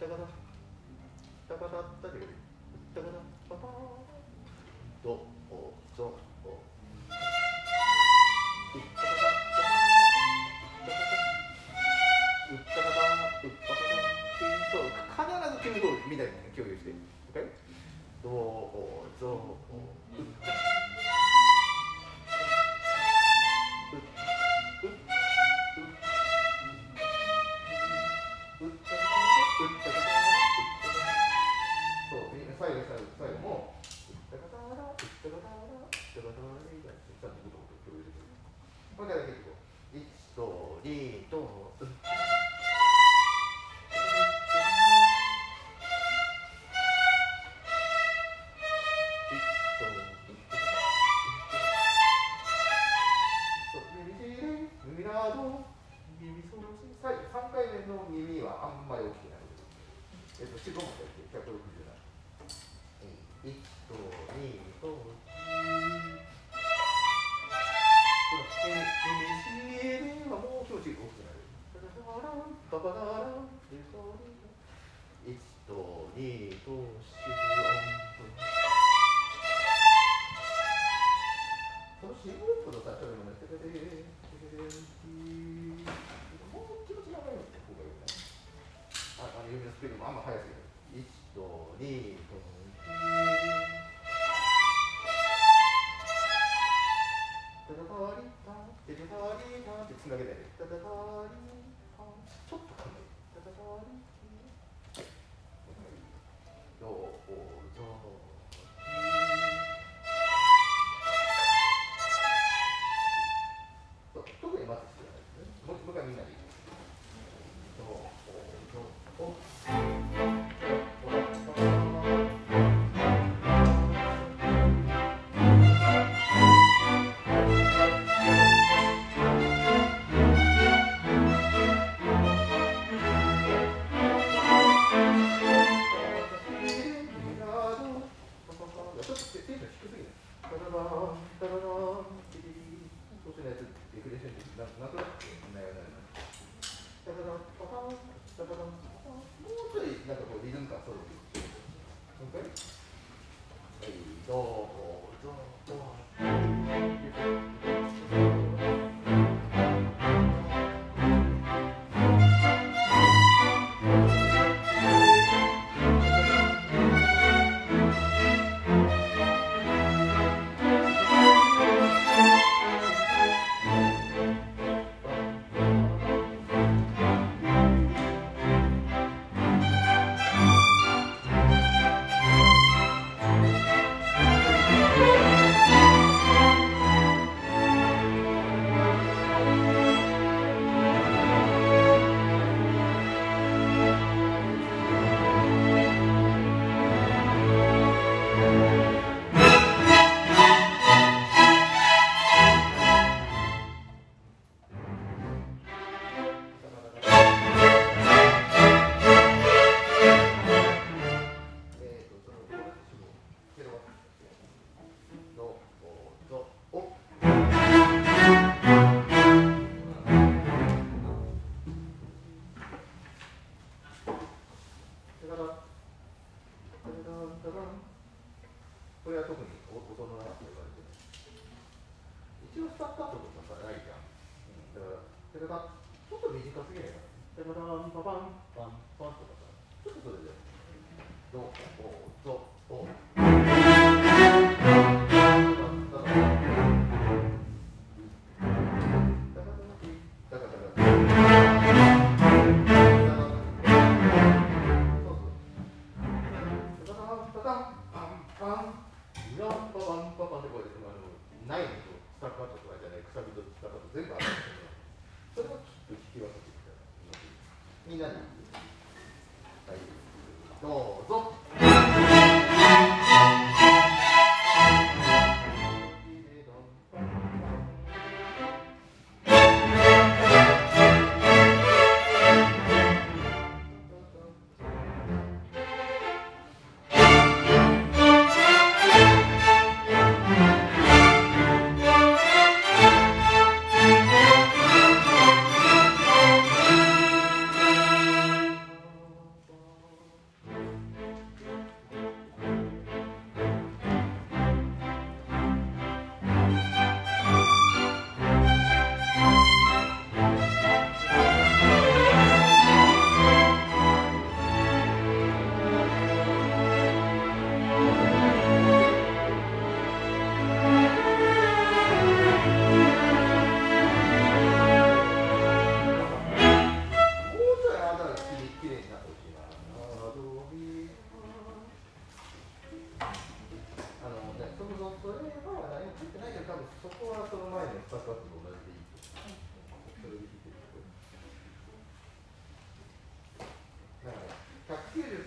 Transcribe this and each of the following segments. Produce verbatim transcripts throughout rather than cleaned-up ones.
タカタタカタタタタカタパパドオゾオウッタカタウッタカタウッタカタそう必ず君とみたいなの共有して、OK？ ドオゾオウッタカタこれは特に音の長さと言われてる。一応スタッカートとかさ、ないじゃん。だから、それがちょっと短すぎないかな。で、また、パパン、パン、パンとかさ、ちょっとそれで、ド、オ、ゾ、オ。みんなに、はい、どうぞ。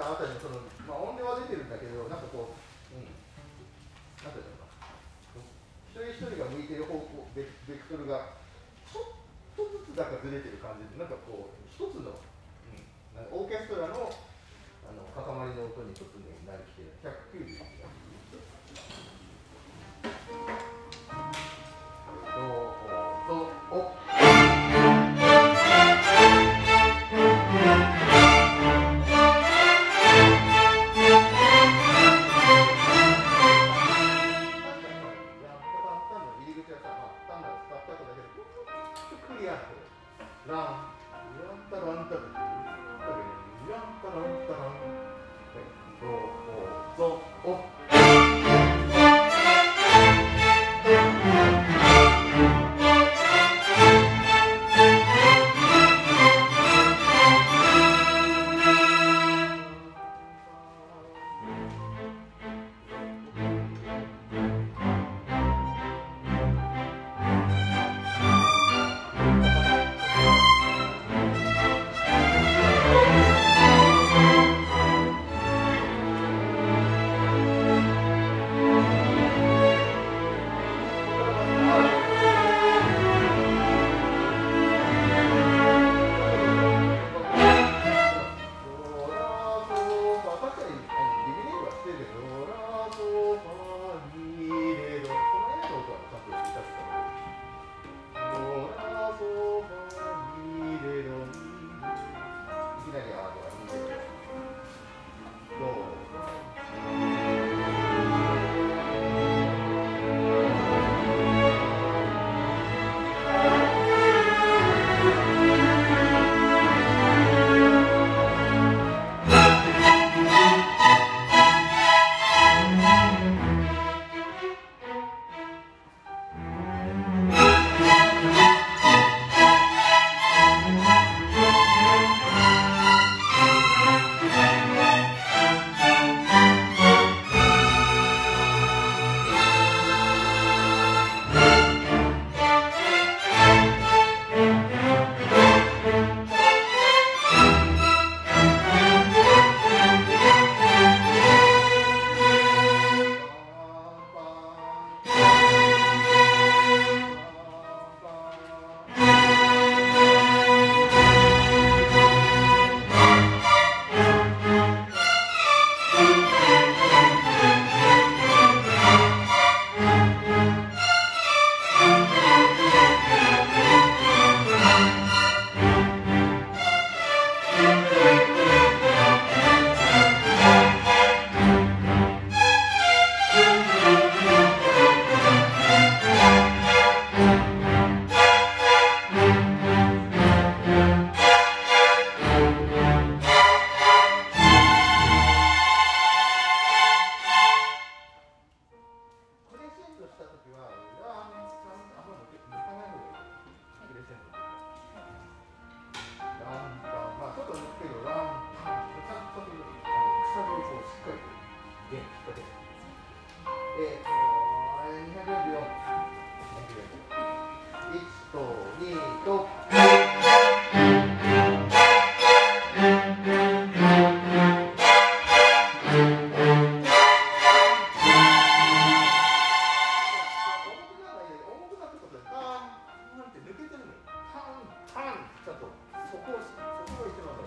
さんあたりのその、まあ、音量は出てるんだけど、なんかこう、うん、なんていうのかな、一人一人が向いてる方向、ベベクトルがちょっとずつだかずれてる感じで、なんかこう、一つの、うん、なんかオーケストラのあの塊の音にちょっとね、なりきてる、ひゃくきゅうじゅういちが。ド、ド、お。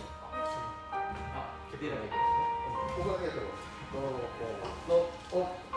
ここだけだけど、どう、こう、どう、お。